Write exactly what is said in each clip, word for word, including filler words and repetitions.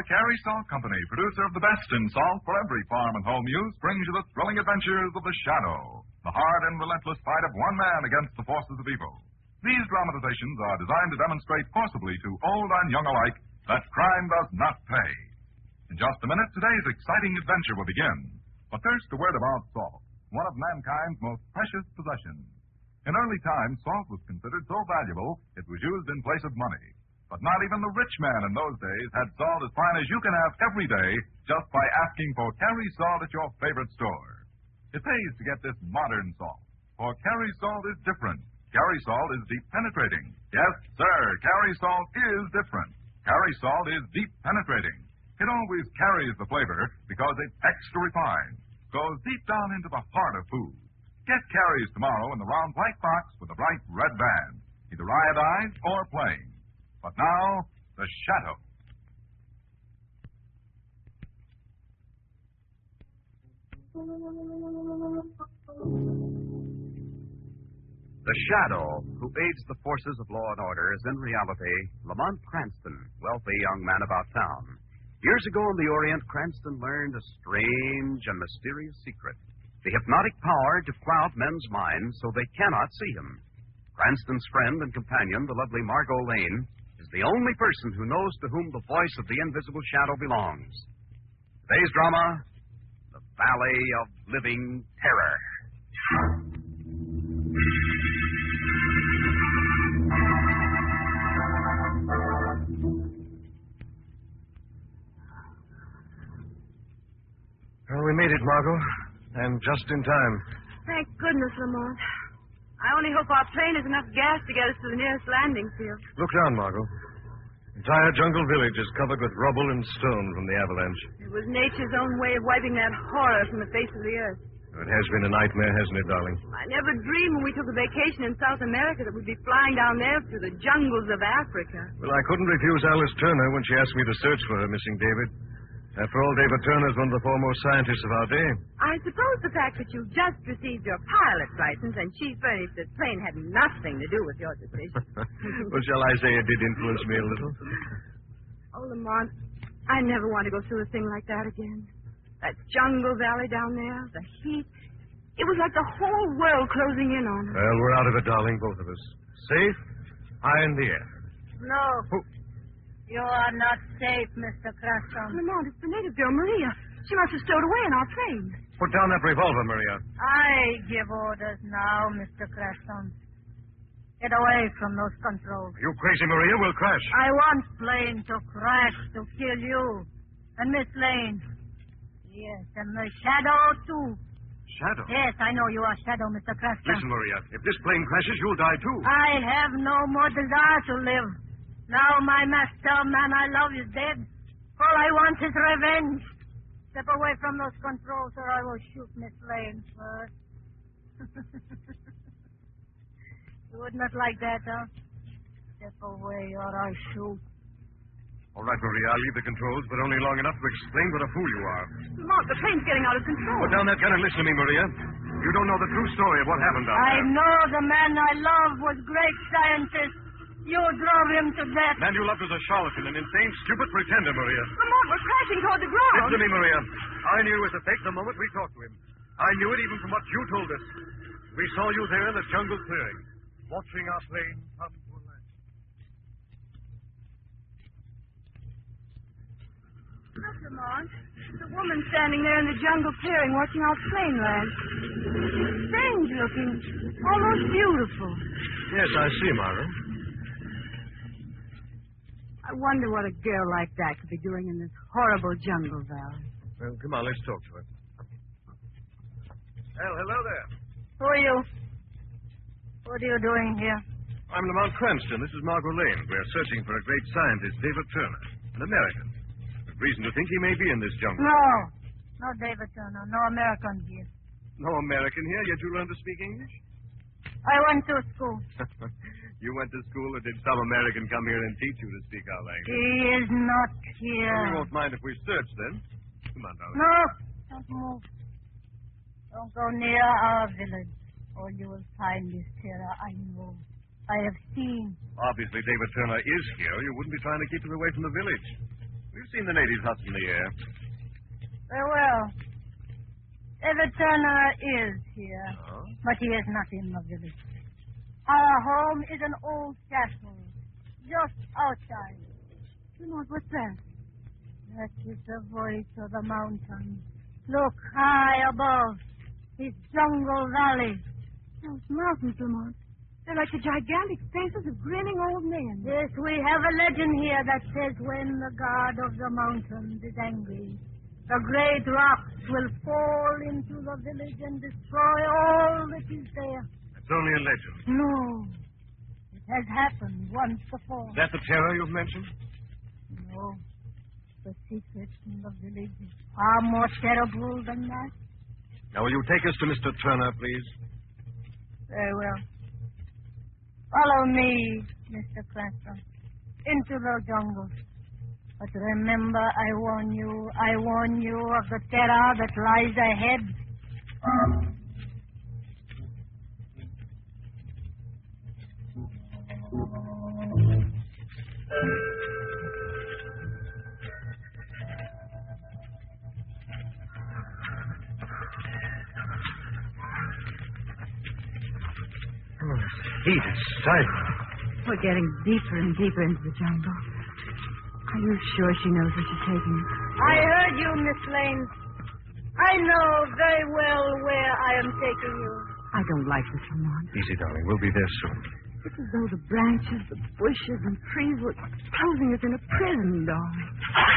the Carey Salt Company, producer of the best in salt for every farm and home use, brings you the thrilling adventures of The Shadow, the hard and relentless fight of one man against the forces of evil. These dramatizations are designed to demonstrate forcibly to old and young alike that crime does not pay. In just a minute, today's exciting adventure will begin. But first, a word about salt, one of mankind's most precious possessions. In early times, salt was considered so valuable it was used in place of money. But not even the rich man in those days had salt as fine as you can have every day just by asking for Carey salt at your favorite store. It pays to get this modern salt, for Carey salt is different. Carey salt is deep penetrating. Yes, sir, Carey salt is different. Carey salt is deep penetrating. It always carries the flavor because it's extra refined. Goes deep down into the heart of food. Get Carey's tomorrow in the round white box with a bright red band, either iodized or plain. But now, The Shadow. The Shadow, who aids the forces of law and order, is in reality Lamont Cranston, wealthy young man about town. Years ago in the Orient, Cranston learned a strange and mysterious secret. The hypnotic power to cloud men's minds so they cannot see him. Cranston's friend and companion, the lovely Margot Lane, is the only person who knows to whom the voice of the invisible shadow belongs. Today's drama, The Valley of Living Terror. Well, we made it, Margot. And just in time. Thank goodness, Lamont. I only hope our plane has enough gas to get us to the nearest landing field. Look down, Margot. The entire jungle village is covered with rubble and stone from the avalanche. It was nature's own way of wiping that horror from the face of the earth. It has been a nightmare, hasn't it, darling? I never dreamed when we took a vacation in South America that we'd be flying down there through the jungles of Africa. Well, I couldn't refuse Alice Turner when she asked me to search for her missing David. After all, David Turner is one of the foremost scientists of our day. I suppose the fact that you just received your pilot's license and she furnished the plane had nothing to do with your decision. Well, shall I say it did influence me a little? Oh, Lamont, I never want to go through a thing like that again. That jungle valley down there, the heat. It was like the whole world closing in on us. Well, we're out of it, darling, both of us. Safe, high in the air. No. Oh. You are not safe, Mister Cranston. Lamont, it's the native girl, Maria. She must have stowed away in our plane. Put down that revolver, Maria. I give orders now, Mister Cranston. Get away from those controls. You crazy, Maria? We'll crash. I want plane to crash to kill you. And Miss Lane. Yes, and the Shadow, too. Shadow? Yes, I know you are Shadow, Mister Cranston. Listen, Maria, if this plane crashes, you'll die, too. I have no more desire to live. Now my master, man I love, is dead. All I want is revenge. Step away from those controls or I will shoot Miss Lane first. You would not like that, huh? Step away or I shoot. All right, Maria, I'll leave the controls, but only long enough to explain what a fool you are. Lamont, the plane's getting out of control. Put down that gun and listen to me, Maria. You don't know the true story of what happened down I there. know the man I love was great scientist. You drove him to death. Man you loved was a charlatan, an insane, stupid pretender, Maria. Lamont, we're crashing toward the ground. Listen to me, Maria. I knew it was a fake the moment we talked to him. I knew it even from what you told us. We saw you there in the jungle clearing, watching our plane come to a land. Look, Lamont. There's a woman standing there in the jungle clearing watching our plane land. Strange looking. Almost beautiful. Yes, I see, Margaret. I wonder what a girl like that could be doing in this horrible jungle valley. Well, come on, let's talk to her. Well, hello there. Who are you? What are you doing here? I'm Lamont Cranston. This is Margot Lane. We're searching for a great scientist, David Turner, an American. There's reason to think he may be in this jungle. No. No David Turner. No American here. No American here, yet you learned to speak English? I went to school. You went to school, or did some American come here and teach you to speak our language? He is not here. Well, we won't mind if we search, then. Come on, darling. No. Don't move. Don't go near our village, or you will find this terror I know. I have seen. Obviously, David Turner is here. You wouldn't be trying to keep him away from the village. We'll seen the natives huts in the air. Very well. David Turner is here, Oh? but he is not in the village. Our home is an old castle, just outside. Lamont, what's that? That is the voice of the mountain. Look high above. It's Jungle Valley. Those mountains, Lamont. They're like the gigantic faces of grinning old men. Yes, we have a legend here that says when the god of the mountains is angry, the great rocks will fall into the village and destroy all that is there. It's only a legend. No. It has happened once before. Is that the terror you've mentioned? No. The secret in the village is far more terrible than that. Now, will you take us to Mister Turner, please? Very well. Follow me, Mister Cranston, into the jungle. But remember, I warn you, I warn you of the terror that lies ahead. Heat is stifling. We're getting deeper and deeper into the jungle. Are you sure she knows where she's taking us? I heard you, Miss Lane. I know very well where I am taking you. I don't like this, Lamont. Easy, darling. We'll be there soon. It's as though the branches, the bushes, and trees were closing us in a prison, darling.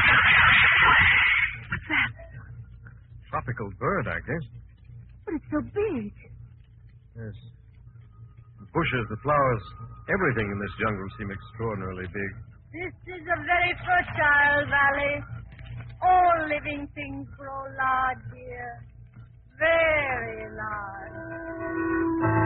What's that? Tropical bird, I guess. But it's so big. Yes. The bushes, the flowers, everything in this jungle seem extraordinarily big. This is a very fertile valley. All living things grow large here. Very large.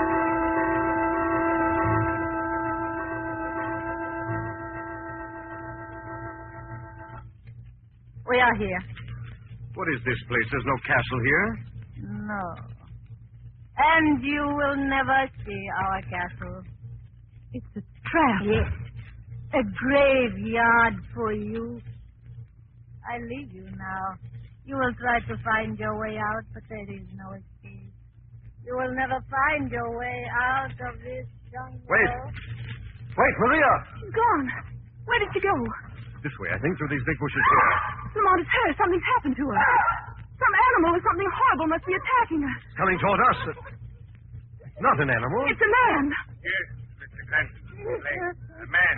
We are here. What is this place? There's no castle here. No. And you will never see our castle. It's a trap. Yes. A graveyard for you. I leave you now. You will try to find your way out, but there is no escape. You will never find your way out of this jungle. Wait. Wait, Maria! She's gone. Where did she go? This way, I think, through these big bushes here. Lamont, it's her. Something's happened to her. Some animal or something horrible must be attacking her. It's coming toward us. It's not an animal. It's a man. Yes, Mister Cranston. A man.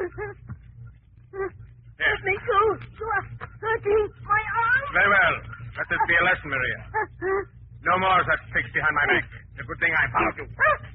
Let me go. You are hurting my arm. Very well. Let this be a lesson, Maria. No more such tricks behind my back. It's a good thing I found you.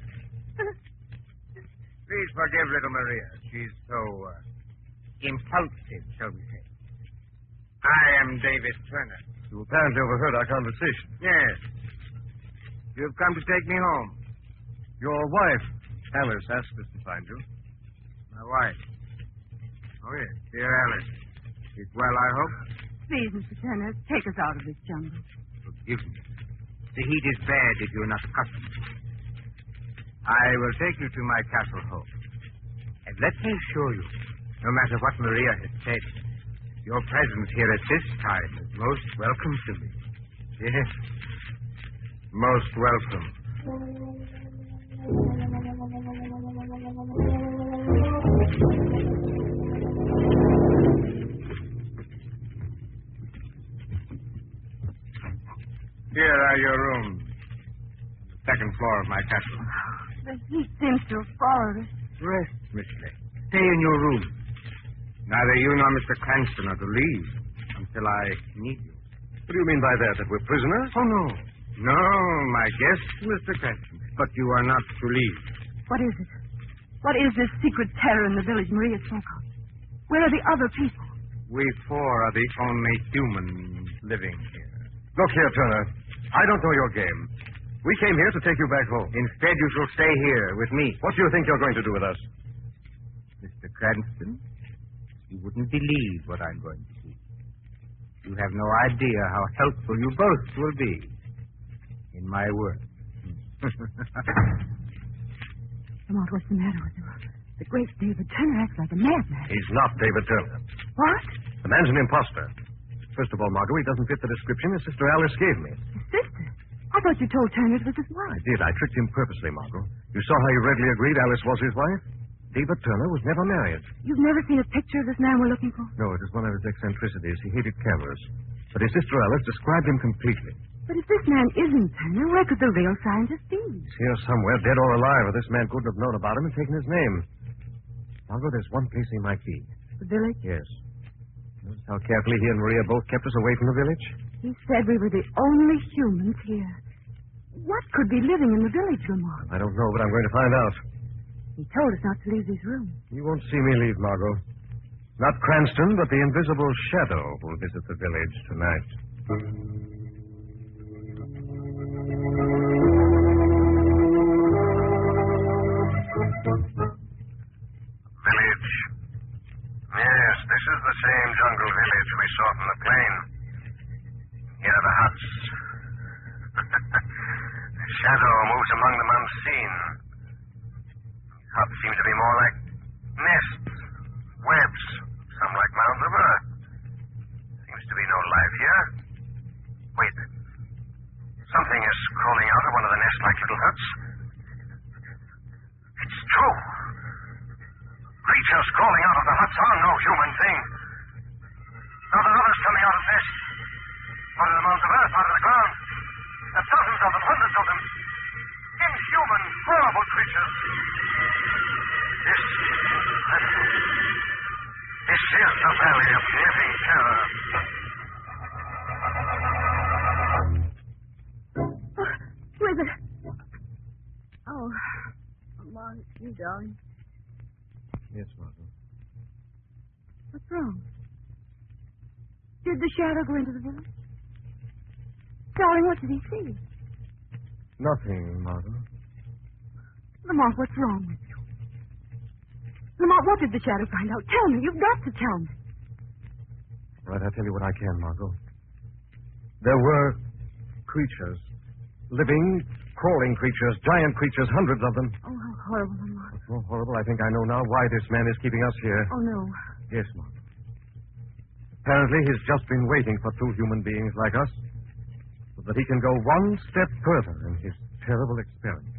Please forgive little Maria. She's so uh, impulsive, shall we say. I am David Turner. You apparently overheard our conversation. Yes. You've come to take me home. Your wife, Alice, asked us to find you. My wife. Oh, yes. Dear Alice. She's well, I hope? Please, Mister Turner, take us out of this jungle. Forgive me. The heat is bad if you're not accustomed. I will take you to my castle home. And let me assure you, no matter what Maria has said, your presence here at this time is most welcome to me. Yes, most welcome. Here are your rooms. The second floor of my castle. The heat seems to have followed us. Rest, Miss Lane. Stay in your room. Neither you nor Mister Cranston are to leave until I need you. What do you mean by that? That we're prisoners? Oh, no. No, my guest, Mister Cranston. But you are not to leave. What is it? What is this secret terror in the village Maria spoke of? Where are the other people? We four are the only humans living here. Look here, Turner. I don't know your game. We came here to take you back home. Instead, you shall stay here with me. What do you think you're going to do with us? Mister Cranston, you wouldn't believe what I'm going to do. You have no idea how helpful you both will be in my work. Lamont, what's the matter with you? The great David Turner acts like a madman. He's not David Turner. What? The man's an imposter. First of all, Margot, he doesn't fit the description his sister Alice gave me. His sister? I thought you told Turner it was his wife. I did. I tricked him purposely, Margot. You saw how he readily agreed Alice was his wife? David Turner was never married. You've never seen a picture of this man we're looking for? No, it was one of his eccentricities. He hated cameras. But his sister Alice described him completely. But if this man isn't Turner, where could the real scientist be? He's here somewhere, dead or alive, or this man couldn't have known about him and taken his name. Margot, there's one place he might be. The village? Yes. Notice how carefully he and Maria both kept us away from the village? He said we were the only humans here. What could be living in the village, Lamont? I don't know, but I'm going to find out. He told us not to leave these rooms. You won't see me leave, Margot. Not Cranston, but the invisible shadow will visit the village tonight. Village. Yes, this is the same jungle village we saw from the plane. Here are the huts. The shadow moves among them unseen. Huts seem to be more like nests, webs, some like mounds of earth. Seems to be no life here. Wait. Something is crawling out of one of the nest-like little huts. It's true. Creatures crawling out of the huts are no human thing. Now there are others coming out of this. Out of the mounds of earth, out of the ground. There are dozens of them, hundreds of them. Inhuman, horrible creatures. This... This is the Valley of Living Terror. Oh, who is it? Oh, come on, it's you, darling. Yes, Margot. What's wrong? Did the shadow go into the village? Darling, what did he see? Nothing, Margot. Lamont, what's wrong with you? Lamont, what did the shadow find out? Tell me. You've got to tell me. All right, I'll tell you what I can, Margot. There were creatures. Living, crawling creatures, giant creatures, hundreds of them. Oh, how horrible, Lamont. What's more horrible, I think I know now why this man is keeping us here. Oh, no. Yes, Margot. Apparently, he's just been waiting for two human beings like us so that he can go one step further in his terrible experiment.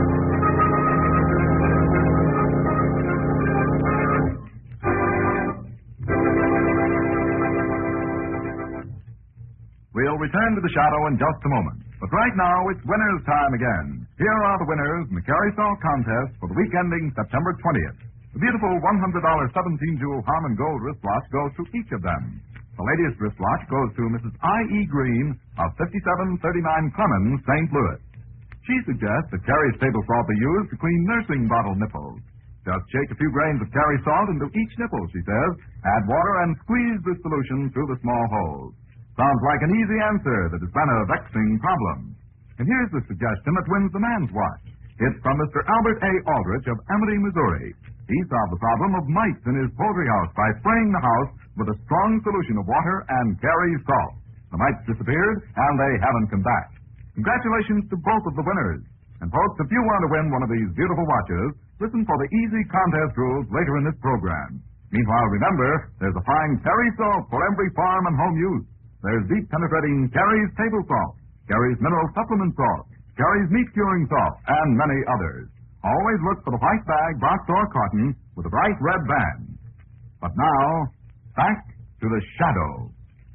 We'll return to the shadow in just a moment. But right now, it's winner's time again. Here are the winners in the Carrie Salt contest for the week ending September twentieth. The beautiful one hundred dollars seventeen-jewel Harmon Gold wristwatch goes to each of them. The latest wristwatch goes to Missus I E. Green of fifty-seven thirty-nine Clemens, Saint Louis. She suggests that Carrie's table salt be used to clean nursing bottle nipples. Just shake a few grains of Carrie salt into each nipple, she says, add water, and squeeze the solution through the small holes. Sounds like an easy answer that has been a vexing problem. And here's the suggestion that wins the man's watch. It's from Mister Albert A. Aldrich of Amity, Missouri. He solved the problem of mice in his poultry house by spraying the house with a strong solution of water and Carrie salt. The mice disappeared, and they haven't come back. Congratulations to both of the winners. And folks, if you want to win one of these beautiful watches, listen for the easy contest rules later in this program. Meanwhile, remember, there's a fine Carrie salt for every farm and home use. There's deep penetrating Carrie's table salt, Carrie's mineral supplement salt, Carrie's meat curing salt, and many others. Always look for the white bag, box, or carton with a bright red band. But now, back to the shadow.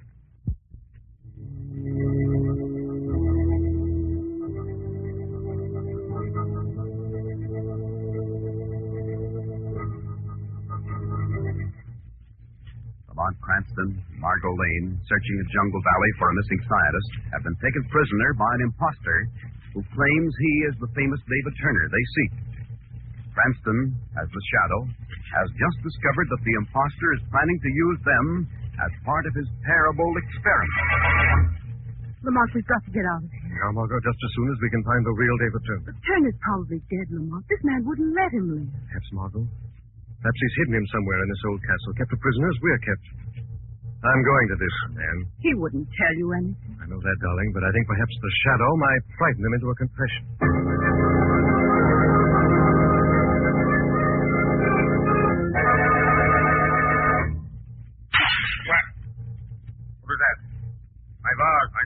Lamont Cranston, Margot Lane, searching the jungle valley for a missing scientist, have been taken prisoner by an imposter who claims he is the famous David Turner they seek. Cranston, as the shadow, has just discovered that the imposter is planning to use them as part of his terrible experiment. Lamont, we've got to get out of here. Now, Margot, just as soon as we can find the real David Turner. But Turner's probably dead, Lamont. This man wouldn't let him live. Perhaps, Margot. Perhaps he's hidden him somewhere in this old castle, kept a prisoner as we're kept. I'm going to this man. He wouldn't tell you anything. I know that, darling, but I think perhaps the shadow might frighten him into a confession. What,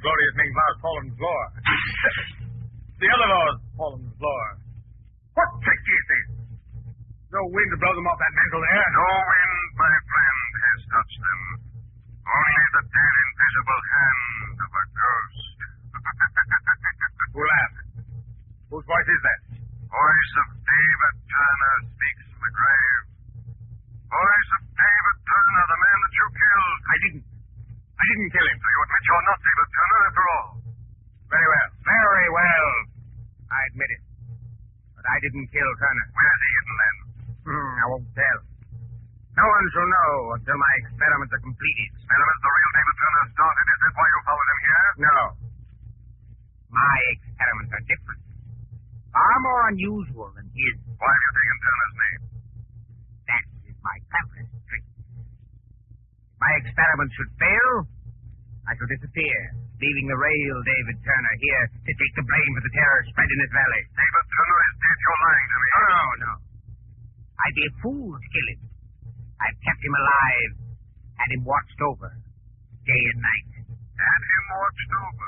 glorious thing Lars fallen floor. The other Lars fallen floor. What trick is this? No wind to blow them off that mantle there. No wind, my friend, has touched them. Only the dead invisible hand of a ghost. Who laughed? Whose voice is that? Voice of David Turner speaks from the grave. Voice of David Turner, the man that you killed. I didn't. I didn't kill him. So you admit you're not David Turner after all? Very well. Very well. I admit it. But I didn't kill Turner. Where's he hidden then? Hmm, I won't tell. No one shall know until my experiments are completed. Experiments the real David Turner started? Is that why you followed him here? No. My experiments are different. Far more unusual than his. Why have you taken Turner's name? That is my cleverest trick. If my experiment should fail, I shall disappear, leaving the real David Turner here to take the blame for the terror spread in this valley. David Turner is dead. You're lying to me. No, no, no. I'd be a fool to kill him. I've kept him alive, had him watched over, day and night. Had him watched over?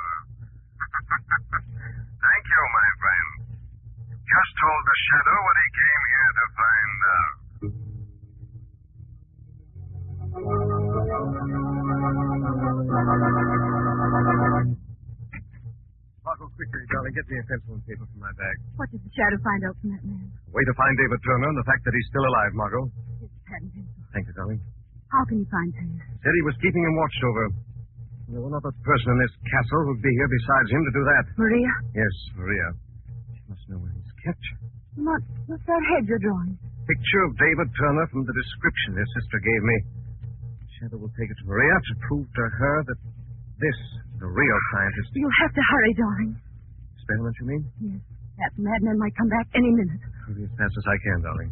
Thank you, my friend. Just told the Shadow what he came here to find out. Margot, quickly, darling, get me a pencil and paper from my bag. What did the Shadow find out from that man? Way to find David Turner and the fact that he's still alive, Margot. His patent pencil. Thank you, darling. How can you find him? Said he was keeping him watched over. There were not a person in this castle who'd be here besides him to do that. Maria? Yes, Maria. She must know where he's kept. What, what's that head you're drawing? Picture of David Turner from the description his sister gave me. Shadow will take it to Maria to prove to her that this is the real scientist. You'll have to hurry, darling. Experiment, you mean? Yes. That madman might come back any minute. Hurry as fast as I can, darling.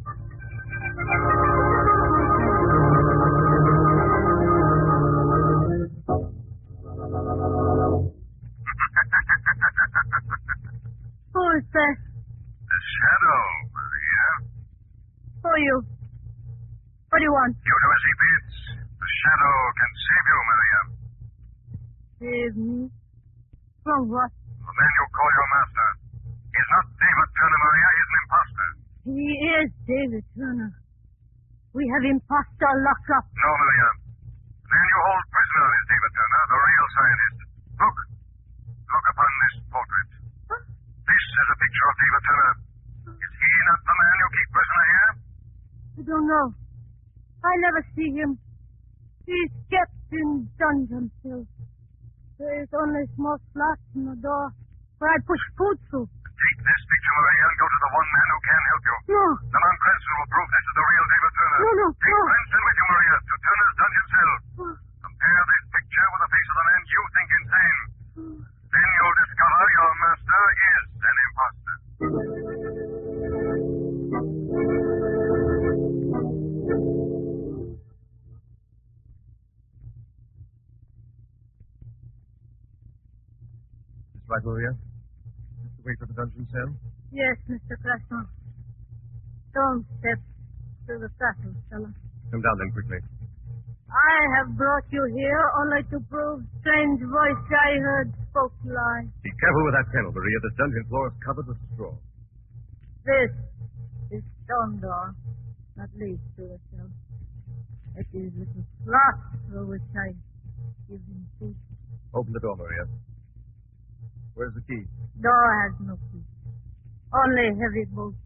Who is that? The Shadow, Maria. Who are you? What do you want? You do as he bids. The Shadow can save you, Maria. Save me? From what? The man you call your master. He's not David Turner, Maria. He's an imposter. He is David Turner. We have imposter locked up. No, Maria. The man you hold prisoner is David Turner, the real scientist. Look. Look upon this portrait. Huh? This is a picture of David Turner. Is he not the man you keep prisoner here? I don't know. I never see him. He's kept in dungeon cells. There is only a small slot in the door where I push food through. Take this picture, Maria, and go to the one man who can help you. No. The man Cranston will prove this is the real David Turner. No, no, Take no. Cranston with you, Maria, to Turner's dungeon cell. Compare this picture with the face of the man you think insane. Then you'll discover your master is an imposter. That's right, Maria. Have to wait for the dungeon cell. Yes, Mister Creston. Don't step to the castle, fella. Come down then quickly. I have brought you here only to prove strange voice I heard spoke lie. Be careful with that panel, Maria. This dungeon floor is covered with straw. This is stone door that leads to the cell. It is little slot through which I give him food. Open the door, Maria. Where's the key? Door has no key. Only heavy bolt.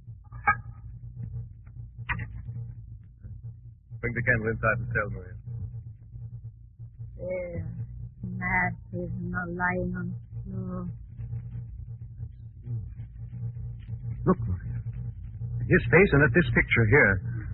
Bring the candle inside the cell, Maria. There. Matt is not lying on the floor. Look, Maria. At his face and at this picture here.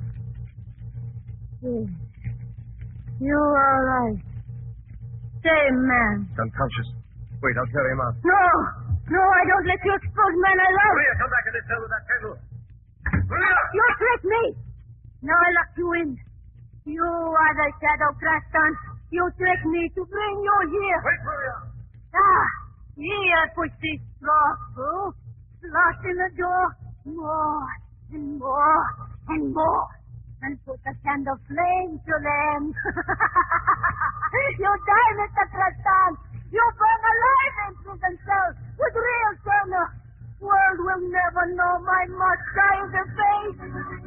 Yes. You are right. Same man. He's unconscious. Wait, I'll carry him out. No! No, I don't let you expose man I love. Maria, come back in this cell with that candle. Maria! You tricked me! Now I lock you in. You are the Shadow Creston. You tricked me to bring you here. Wait, Maria. Ah, here I push this straw through. Slot in the door. More and more and more. And put a candle flame to them. You die, Mister Creston. You burn alive. no, my must die in the face.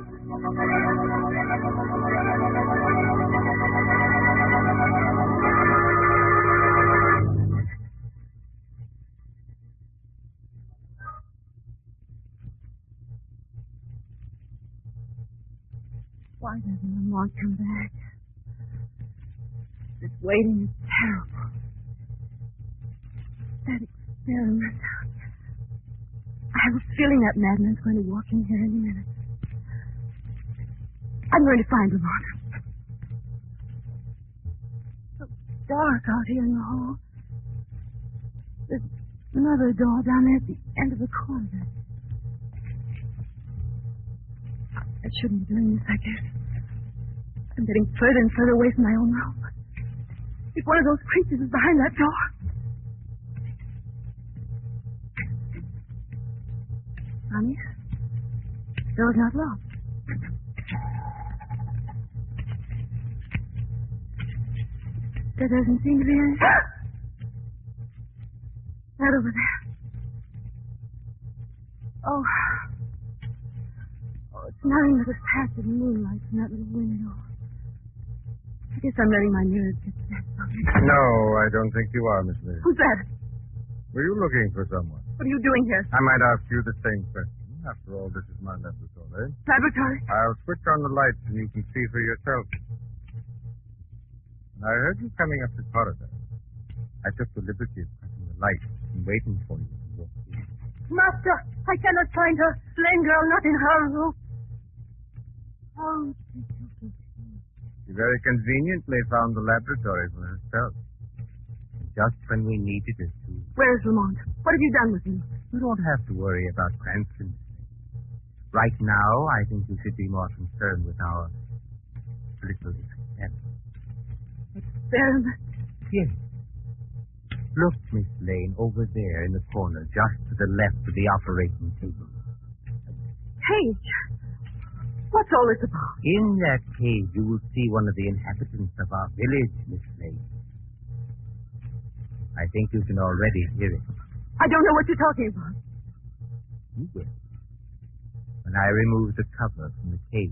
Why doesn't Lamont come back? This waiting is terrible. That experiment. I have a feeling that madman's going to walk in here any minute. I'm going to find Lamont. So dark out here in the hall. There's another door down there at the end of the corridor. I shouldn't be doing this, I guess. I'm getting further and further away from my own room. If one of those creatures is behind that door. Honey, the door's not locked. There doesn't seem to be any. Right over there. Oh. Oh, it's nothing but a patch of moonlight from that little window. I guess I'm letting my nerves get set on me. No, I don't think you are, Miss Lee. Who's that? Were you looking for someone? What are you doing here? I might ask you the same question. After all, this is my laboratory. Laboratory? I'll switch on the lights and you can see for yourself. When I heard you coming up the corridor, I took the liberty of cutting the lights and waiting for you to walk in. Master, I cannot find her. Lane girl, not in her room. Oh, she very conveniently found the laboratory for herself. Just when we needed it to. Where's Lamont? What have you done with him? You don't have to worry about Cranston. Right now, I think we should be more concerned with our little experiment. Experiment? Yes. Look, Miss Lane, over there in the corner, just to the left of the operating table. Cage? What's all this about? In that cage, you will see one of the inhabitants of our village, Miss Lane. I think you can already hear it. I don't know what you're talking about. You will. When I remove the cover from the cage.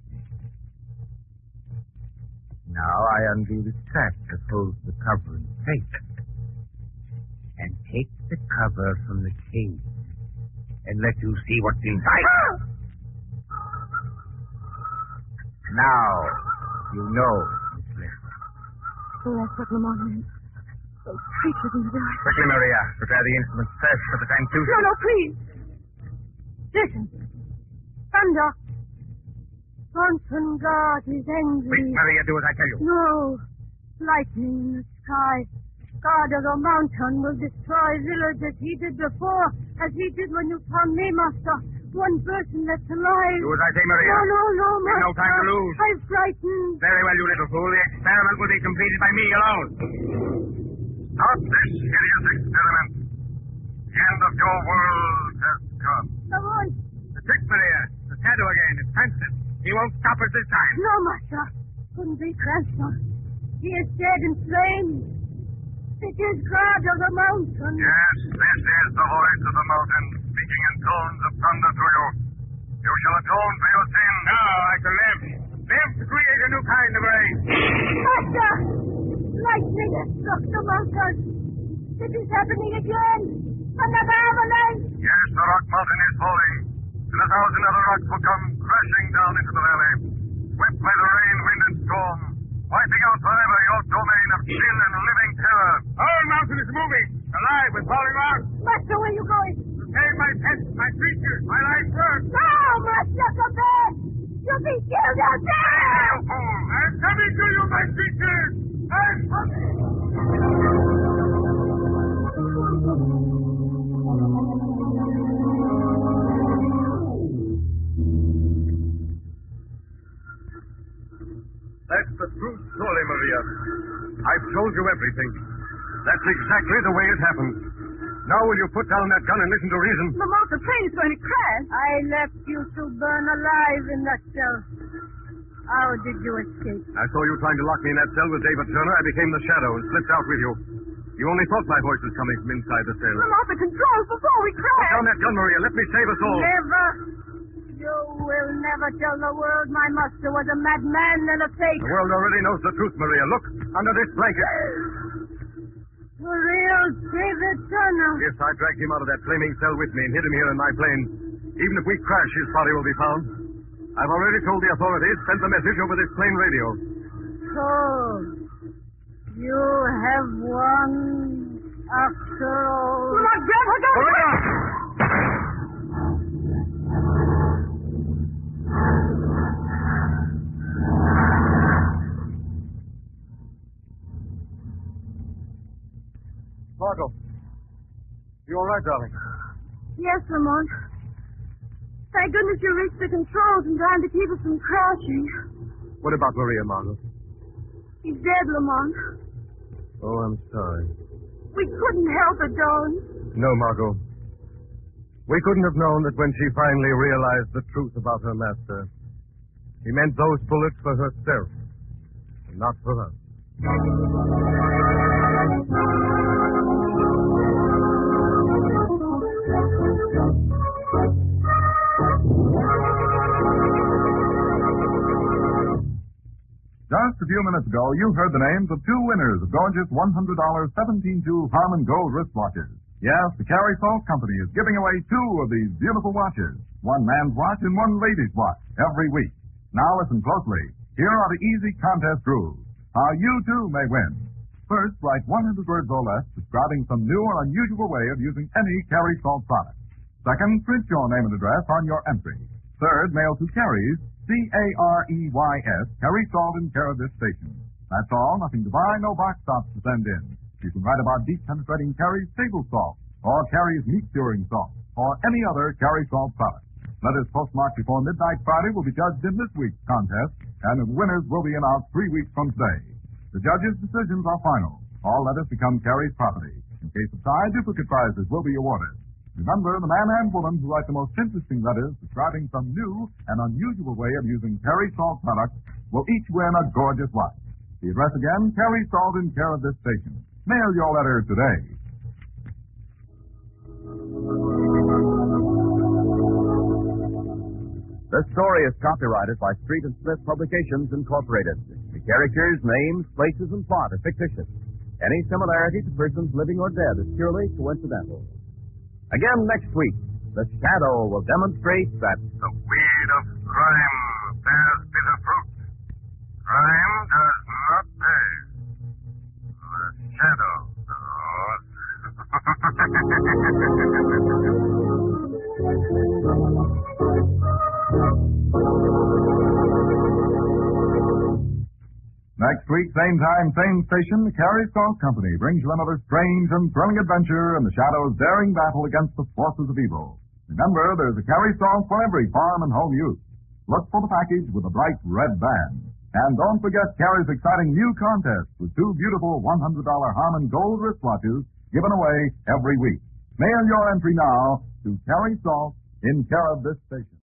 Now I undo the strap that holds the cover in place. And take the cover from the cage. And let you see what's inside. Now, you know, Miss Lane. So that's what Lamont meant. Those creatures in the village. Quickly, Maria. Prepare the instruments first for the transducer. No, no, please. listen. Thunder. Bronson God is angry. Quick, Maria, do as I tell you. No. Lightning in the sky. God of the mountain will destroy village as he did before, as he did when you found me, Master. One person left alive. Do as I say, Maria. No, no, no, There's Master. no time to lose. I'm frightened. Very well, you little fool. The experiment will be completed by me alone. Stop this hideous experiment. The end of your world has come. The voice. The trick, Maria. The shadow again. It's Cranston. He won't stop us this time. No, Master. Couldn't be Cranston. He is dead and slain. It is God of the mountain. Yes, this is the voice of the mountain speaking in tones of thunder to you. You shall atone for your sin. No, I shall live. Live to create a new kind of rain. Master! Lightning has struck the mountain. It is happening again. Another avalanche. Yes, the rock mountain is falling, and a thousand other rocks will come crashing down into the valley, swept by the rain, wind, and storm, wiping out forever your domain of sin and living terror. The whole mountain is moving, alive with falling rocks. Master, where are you going? To save my pets, my creatures, my life's work. No, Master, come back. You'll be killed out there. I'm coming to you, my creatures. I'm coming. That's the true story, Maria. I've told you everything. That's exactly the way it happened. Now will you put down that gun and listen to reason? Lamont, the plane is going to crash. I left you to burn alive in that cell. How did you escape? I saw you trying to lock me in that cell with David Turner. I became the shadow and slipped out with you. You only thought my voice was coming from inside the cell. Come off the controls before we Put crash. down that gun, Maria. Let me save us all. Never. You will never tell the world my master was a madman and a fake. The world already knows the truth, Maria. Look, under this blanket. The real David Turner. Yes, I dragged him out of that flaming cell with me and hid him here in my plane. Even if we crash, his body will be found. I've already told the authorities, sent the message over this plane radio. So, you have won after all. Come on, Jeff, we're going Maria! Margot. You all right, darling? Yes, Lamont. Thank goodness you reached the controls in time to keep us from crashing. What about Maria, Margot? He's dead, Lamont. Oh, I'm sorry. We couldn't help it, Don. No, Margot. We couldn't have known that when she finally realized the truth about her master, he meant those bullets for herself, and not for us. Just a few minutes ago, you heard the names of two winners of gorgeous one hundred dollars seventeen two Harmon Gold wristwatches. Yes, the Carey Salt Company is giving away two of these beautiful watches, one man's watch and one lady's watch, every week. Now listen closely. Here are the easy contest rules. How you, too, may win. First, write one hundred words or less describing some new or unusual way of using any Carey Salt product. Second, print your name and address on your entry. Third, mail to Carey's, C A R E Y S, Carey Salt in care of this station. That's all. Nothing to buy, no box tops to send in. You can write about deep penetrating Carey's table salt, or Carey's meat curing salt, or any other Carey Salt product. Letters postmarked before midnight Friday will be judged in this week's contest, and the winners will be announced three weeks from today. The judges' decisions are final. All letters become Carey's property. In case of tie, duplicate prizes will be awarded. Remember, the man and woman who write the most interesting letters describing some new and unusual way of using Carey Salt products will each win a gorgeous watch. The address again, Carey Salt in care of this station. Mail your letter today. This story is copyrighted by Street and Smith Publications, Incorporated. The characters, names, places, and plot are fictitious. Any similarity to persons living or dead is purely coincidental. Again next week, the Shadow will demonstrate that The weed of crime bears bitter fruit. Crime does not pay. The shadow Next week, same time, same station, the Carey Salt Company brings you another strange and thrilling adventure in the Shadow's daring battle against the forces of evil. Remember, there's a Carey Salt for every farm and home use. Look for the package with a bright red band. And don't forget Carey's exciting new contest with two beautiful one hundred dollars Harmon Gold wristwatches given away every week. Mail your entry now to Carey Salt in care of this station.